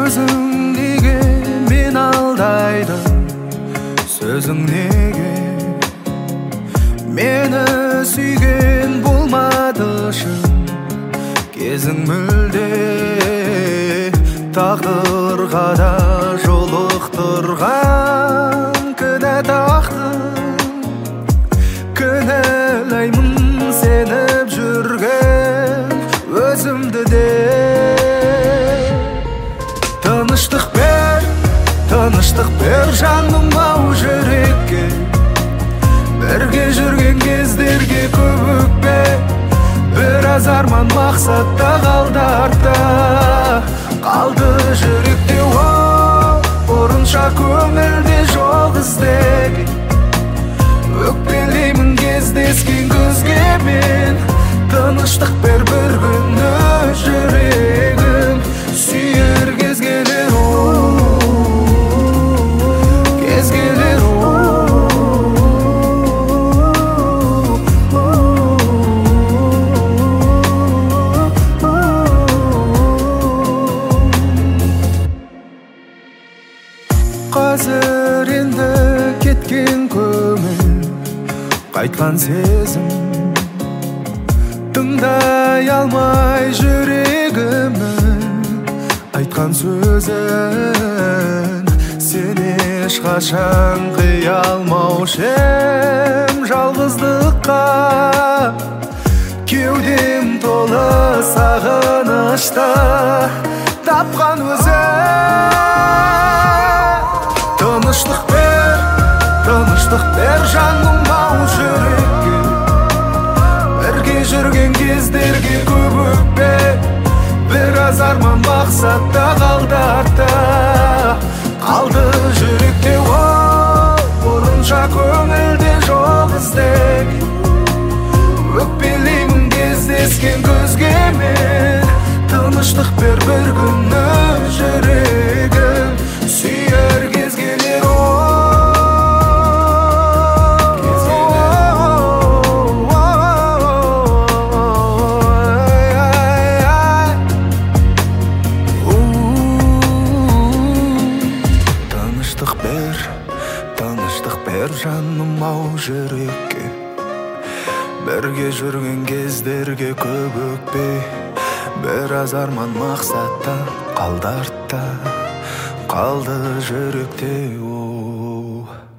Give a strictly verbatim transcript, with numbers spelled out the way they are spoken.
өзің неге мен алдайды, сөзің неге мені сүйген болмады шын кезің мүлде, тағдырға да жолықтырған кінә тақтым. Кінәлаймын сеніп жүрген өзімді де. Тыныштық бер, тыныштық бер жаным ау жүрекке, бірге жүрген кездерге көп өкпе. Біраз арман мақсатта қалды артта, қалды жүректе оу, орынша көңілде жоқ іздеген. Өкпелеймін кездескен көзге мен, тыныштық бер бір күні жүрегім сүйер кез келер оу, кез келер оу. Қазір енді кеткен көңіл, қайтқан сезім, тыңдай алмай жүрегімнің айтқан сөзін. Сен ешқашан қия алмаушы ем жалғыздыққа, кеудем толы сағынышта тапқан өзім. Тыныштық бер, тыныштық бер жаным ау жүрекке, бірге жүрген кездерге көп өкпе. Біраз арман мақсатта қалды артта, қалды жүректе оу, орынша көңілде жоқ іздеген. Өкпелеймін кездескен көзге мен, тыныштық бер бір күні жүрегім сүйер кез келер оу. Тыныштық бер, тыныштық бер жаным ау жүрекке, бірге жүрген кездерге көп өкпе. Біраз арман мақсатта қалды артта, қалды жүректе оу.